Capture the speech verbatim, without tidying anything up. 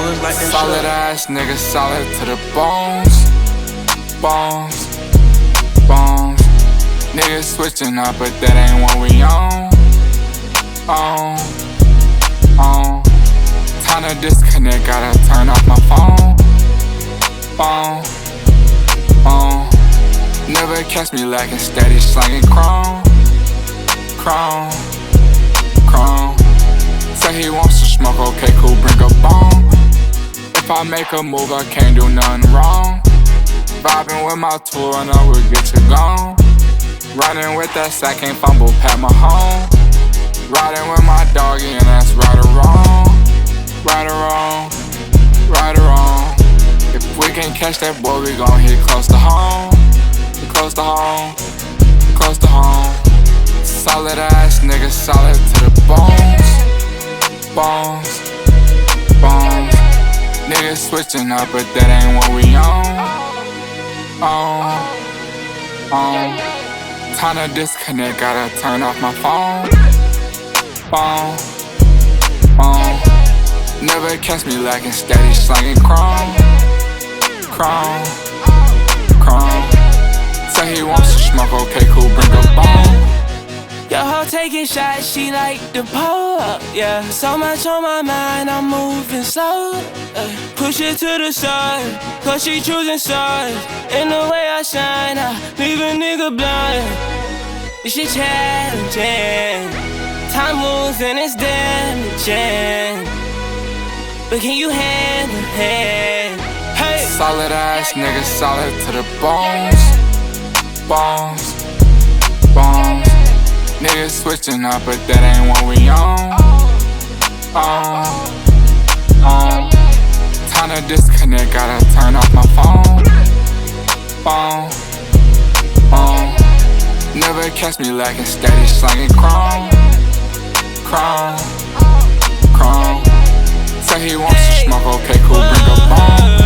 was like that. Solid ass nigga, solid to the bones. Bones, bones. Niggas switching up, but that ain't what we on. On, on. Time to disconnect, gotta turn off my phone. Phone, phone. Never catch me lacking, steady slanging chrome. Chrome, chrome. Say he wants to smoke, okay, cool, bring a bone. If I make a move, I can't do nothing wrong. Vibing with my tool, I know we'll get you gone. Running with that sack, can't fumble, pat my home. Riding with my doggy, and that's right or wrong. Right or wrong, right or wrong. If we can catch that boy, we gon' hit close to home. Close to home, close to home. Solid ass nigga, solid to the bones. Bones, bones. Niggas switching up, but that ain't what we on. On, on. Time to disconnect, gotta turn off my phone. Phone, phone. Never catch me lacking, steady slanging chrome. Chrome, chrome. Say he wants to smoke, okay, cool, bring a bone. Yo, hoe taking shots, she like to pull up, yeah. So much on my mind, I'm moving slow. Uh, push it to the side, cause she choosing sides. In the way I shine, I leave a nigga blind. This shit challenging. Time moves and it's damaging. But can you handle it? Hey. Solid ass nigga, solid to the bones. Bones, bones. Niggas switching up, but that ain't what we on. On, on. Time to disconnect, gotta turn off my phone. Phone, phone. Never catch me lacking, steady slanging chrome. Chrome, chrome. Say he wants to smoke, okay, cool, bring a bone.